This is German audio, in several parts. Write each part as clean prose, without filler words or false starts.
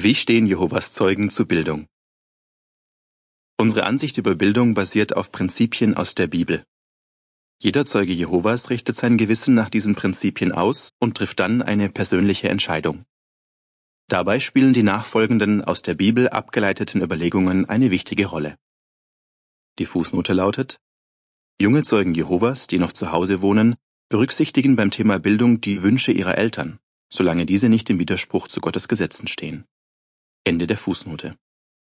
Wie stehen Jehovas Zeugen zu Bildung? Unsere Ansicht über Bildung basiert auf Prinzipien aus der Bibel. Jeder Zeuge Jehovas richtet sein Gewissen nach diesen Prinzipien aus und trifft dann eine persönliche Entscheidung. Dabei spielen die nachfolgenden aus der Bibel abgeleiteten Überlegungen eine wichtige Rolle. Die Fußnote lautet: Junge Zeugen Jehovas, die noch zu Hause wohnen, berücksichtigen beim Thema Bildung die Wünsche ihrer Eltern, solange diese nicht im Widerspruch zu Gottes Gesetzen stehen. Ende der Fußnote.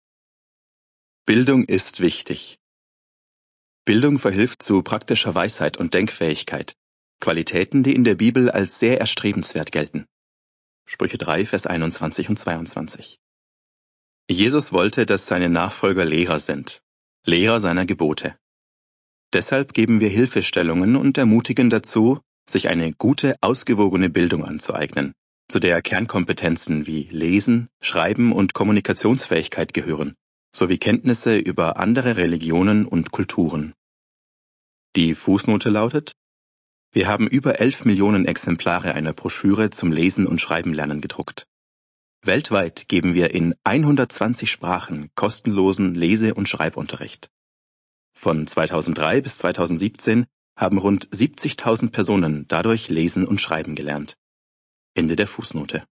Bildung ist wichtig. Bildung verhilft zu praktischer Weisheit und Denkfähigkeit, Qualitäten, die in der Bibel als sehr erstrebenswert gelten. Sprüche 3, Vers 21 und 22. Jesus wollte, dass seine Nachfolger Lehrer sind, Lehrer seiner Gebote. Deshalb geben wir Hilfestellungen und ermutigen dazu, sich eine gute, ausgewogene Bildung anzueignen, zu der Kernkompetenzen wie Lesen, Schreiben und Kommunikationsfähigkeit gehören, sowie Kenntnisse über andere Religionen und Kulturen. Die Fußnote lautet: Wir haben über 11 Millionen Exemplare einer Broschüre zum Lesen und Schreiben lernen gedruckt. Weltweit geben wir in 120 Sprachen kostenlosen Lese- und Schreibunterricht. Von 2003 bis 2017 haben rund 70.000 Personen dadurch Lesen und Schreiben gelernt. Ende der Fußnote.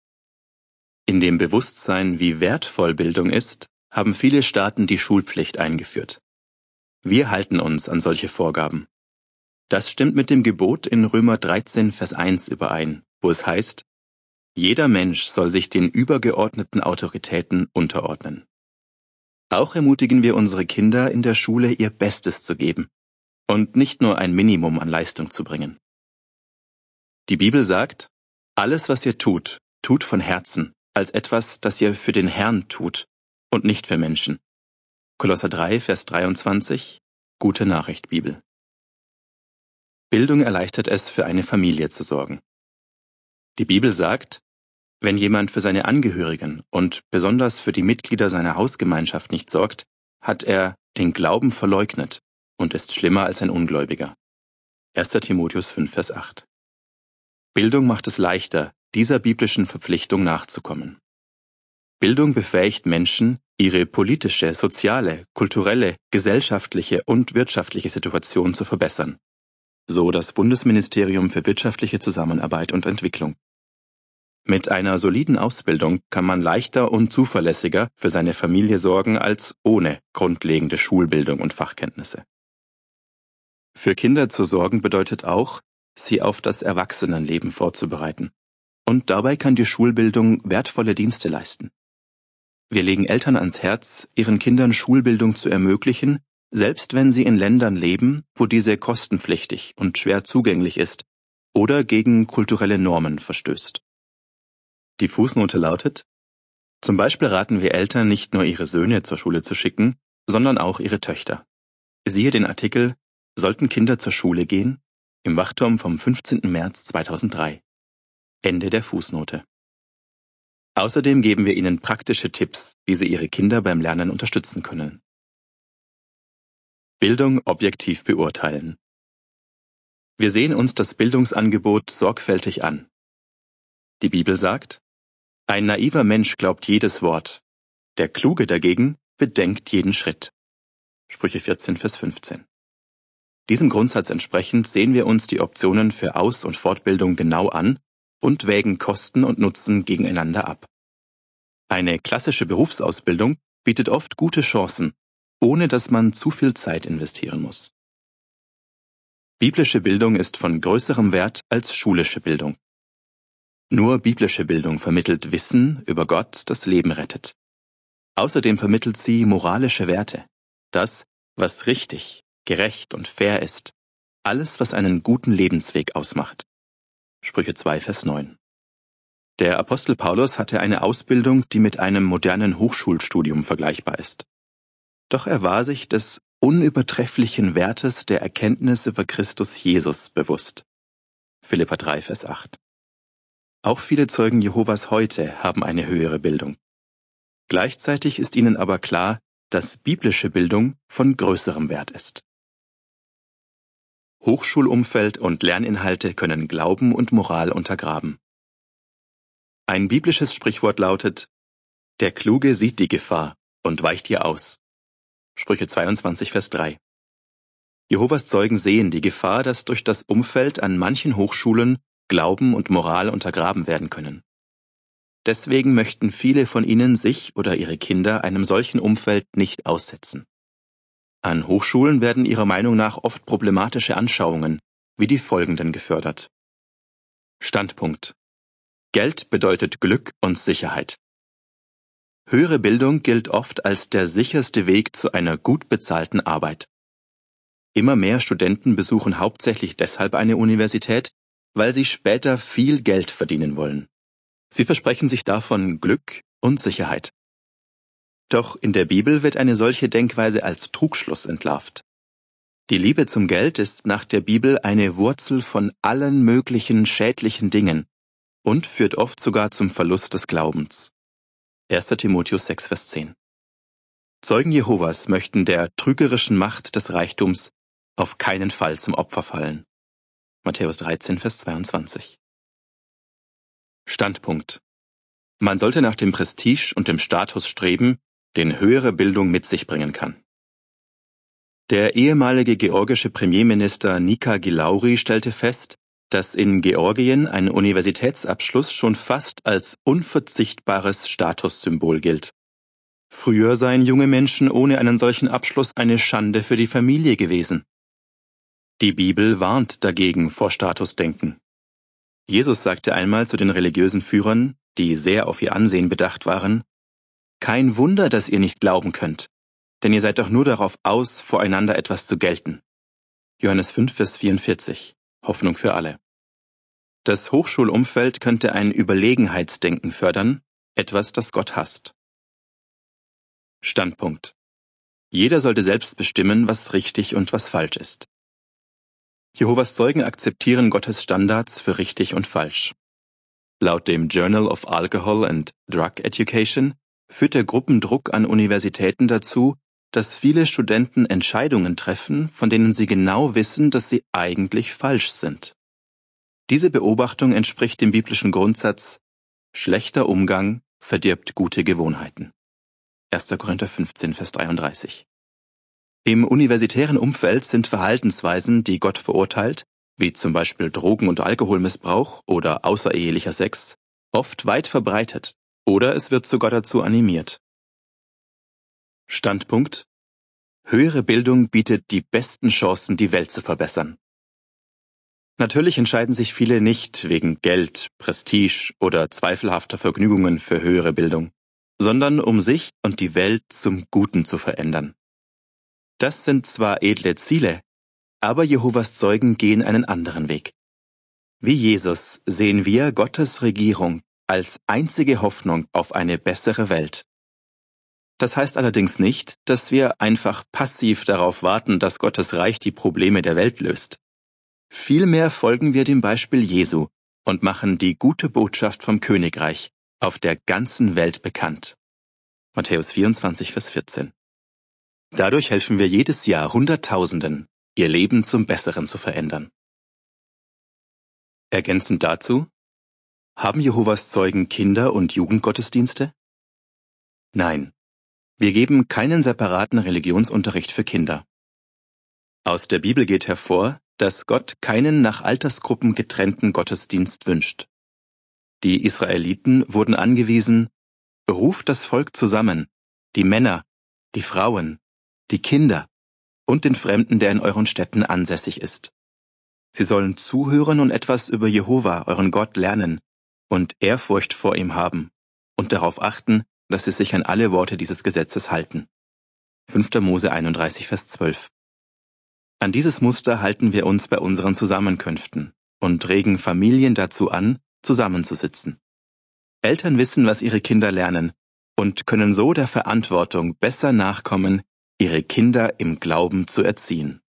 In dem Bewusstsein, wie wertvoll Bildung ist, haben viele Staaten die Schulpflicht eingeführt. Wir halten uns an solche Vorgaben. Das stimmt mit dem Gebot in Römer 13, Vers 1 überein, wo es heißt: Jeder Mensch soll sich den übergeordneten Autoritäten unterordnen. Auch ermutigen wir unsere Kinder, in der Schule ihr Bestes zu geben und nicht nur ein Minimum an Leistung zu bringen. Die Bibel sagt: Alles, was ihr tut, tut von Herzen, als etwas, das ihr für den Herrn tut und nicht für Menschen. Kolosser 3, Vers 23, Gute Nachricht Bibel. Bildung erleichtert es, für eine Familie zu sorgen. Die Bibel sagt: Wenn jemand für seine Angehörigen und besonders für die Mitglieder seiner Hausgemeinschaft nicht sorgt, hat er den Glauben verleugnet und ist schlimmer als ein Ungläubiger. 1. Timotheus 5, Vers 8. Bildung macht es leichter, dieser biblischen Verpflichtung nachzukommen. Bildung befähigt Menschen, ihre politische, soziale, kulturelle, gesellschaftliche und wirtschaftliche Situation zu verbessern. So das Bundesministerium für wirtschaftliche Zusammenarbeit und Entwicklung. Mit einer soliden Ausbildung kann man leichter und zuverlässiger für seine Familie sorgen als ohne grundlegende Schulbildung und Fachkenntnisse. Für Kinder zu sorgen bedeutet auch, sie auf das Erwachsenenleben vorzubereiten. Und dabei kann die Schulbildung wertvolle Dienste leisten. Wir legen Eltern ans Herz, ihren Kindern Schulbildung zu ermöglichen, selbst wenn sie in Ländern leben, wo diese kostenpflichtig und schwer zugänglich ist oder gegen kulturelle Normen verstößt. Die Fußnote lautet: Zum Beispiel raten wir Eltern, nicht nur ihre Söhne zur Schule zu schicken, sondern auch ihre Töchter. Siehe den Artikel Sollten Kinder zur Schule gehen? Im Wachturm vom 15. März 2003. Ende der Fußnote. Außerdem geben wir ihnen praktische Tipps, wie sie ihre Kinder beim Lernen unterstützen können. Bildung objektiv beurteilen. Wir sehen uns das Bildungsangebot sorgfältig an. Die Bibel sagt: Ein naiver Mensch glaubt jedes Wort, der Kluge dagegen bedenkt jeden Schritt. Sprüche 14, Vers 15. Diesem Grundsatz entsprechend sehen wir uns die Optionen für Aus- und Fortbildung genau an und wägen Kosten und Nutzen gegeneinander ab. Eine klassische Berufsausbildung bietet oft gute Chancen, ohne dass man zu viel Zeit investieren muss. Biblische Bildung ist von größerem Wert als schulische Bildung. Nur biblische Bildung vermittelt Wissen über Gott, das Leben rettet. Außerdem vermittelt sie moralische Werte, das, was richtig, gerecht und fair ist, alles, was einen guten Lebensweg ausmacht. Sprüche 2, Vers 9. Der Apostel Paulus hatte eine Ausbildung, die mit einem modernen Hochschulstudium vergleichbar ist. Doch er war sich des unübertrefflichen Wertes der Erkenntnis über Christus Jesus bewusst. Philipper 3, Vers 8. Auch viele Zeugen Jehovas heute haben eine höhere Bildung. Gleichzeitig ist ihnen aber klar, dass biblische Bildung von größerem Wert ist. Hochschulumfeld und Lerninhalte können Glauben und Moral untergraben. Ein biblisches Sprichwort lautet: Der Kluge sieht die Gefahr und weicht ihr aus. Sprüche 22, Vers 3. Jehovas Zeugen sehen die Gefahr, dass durch das Umfeld an manchen Hochschulen Glauben und Moral untergraben werden können. Deswegen möchten viele von ihnen sich oder ihre Kinder einem solchen Umfeld nicht aussetzen. An Hochschulen werden ihrer Meinung nach oft problematische Anschauungen, wie die folgenden, gefördert. Standpunkt: Geld bedeutet Glück und Sicherheit. Höhere Bildung gilt oft als der sicherste Weg zu einer gut bezahlten Arbeit. Immer mehr Studenten besuchen hauptsächlich deshalb eine Universität, weil sie später viel Geld verdienen wollen. Sie versprechen sich davon Glück und Sicherheit. Doch in der Bibel wird eine solche Denkweise als Trugschluss entlarvt. Die Liebe zum Geld ist nach der Bibel eine Wurzel von allen möglichen schädlichen Dingen und führt oft sogar zum Verlust des Glaubens. 1. Timotheus 6, Vers 10. Zeugen Jehovas möchten der trügerischen Macht des Reichtums auf keinen Fall zum Opfer fallen. Matthäus 13, Vers 22. Standpunkt: Man sollte nach dem Prestige und dem Status streben, den höhere Bildung mit sich bringen kann. Der ehemalige georgische Premierminister Nika Gilauri stellte fest, dass in Georgien ein Universitätsabschluss schon fast als unverzichtbares Statussymbol gilt. Früher seien junge Menschen ohne einen solchen Abschluss eine Schande für die Familie gewesen. Die Bibel warnt dagegen vor Statusdenken. Jesus sagte einmal zu den religiösen Führern, die sehr auf ihr Ansehen bedacht waren: Kein Wunder, dass ihr nicht glauben könnt, denn ihr seid doch nur darauf aus, voreinander etwas zu gelten. Johannes 5, Vers 44. Hoffnung für alle. Das Hochschulumfeld könnte ein Überlegenheitsdenken fördern, etwas, das Gott hasst. Standpunkt: Jeder sollte selbst bestimmen, was richtig und was falsch ist. Jehovas Zeugen akzeptieren Gottes Standards für richtig und falsch. Laut dem Journal of Alcohol and Drug Education führt der Gruppendruck an Universitäten dazu, dass viele Studenten Entscheidungen treffen, von denen sie genau wissen, dass sie eigentlich falsch sind. Diese Beobachtung entspricht dem biblischen Grundsatz: Schlechter Umgang verdirbt gute Gewohnheiten. 1. Korinther 15, Vers 33. Im universitären Umfeld sind Verhaltensweisen, die Gott verurteilt, wie zum Beispiel Drogen- und Alkoholmissbrauch oder außerehelicher Sex, oft weit verbreitet, oder es wird sogar dazu animiert. Standpunkt: Höhere Bildung bietet die besten Chancen, die Welt zu verbessern. Natürlich entscheiden sich viele nicht wegen Geld, Prestige oder zweifelhafter Vergnügungen für höhere Bildung, sondern um sich und die Welt zum Guten zu verändern. Das sind zwar edle Ziele, aber Jehovas Zeugen gehen einen anderen Weg. Wie Jesus sehen wir Gottes Regierung als einzige Hoffnung auf eine bessere Welt. Das heißt allerdings nicht, dass wir einfach passiv darauf warten, dass Gottes Reich die Probleme der Welt löst. Vielmehr folgen wir dem Beispiel Jesu und machen die gute Botschaft vom Königreich auf der ganzen Welt bekannt. Matthäus 24, Vers 14. Dadurch helfen wir jedes Jahr Hunderttausenden, ihr Leben zum Besseren zu verändern. Ergänzend dazu: Haben Jehovas Zeugen Kinder- und Jugendgottesdienste? Nein, wir geben keinen separaten Religionsunterricht für Kinder. Aus der Bibel geht hervor, dass Gott keinen nach Altersgruppen getrennten Gottesdienst wünscht. Die Israeliten wurden angewiesen: Ruft das Volk zusammen, die Männer, die Frauen, die Kinder und den Fremden, der in euren Städten ansässig ist. Sie sollen zuhören und etwas über Jehova, euren Gott, lernen und Ehrfurcht vor ihm haben und darauf achten, dass sie sich an alle Worte dieses Gesetzes halten. 5. Mose 31, Vers 12. An dieses Muster halten wir uns bei unseren Zusammenkünften und regen Familien dazu an, zusammenzusitzen. Eltern wissen, was ihre Kinder lernen und können so der Verantwortung besser nachkommen, ihre Kinder im Glauben zu erziehen.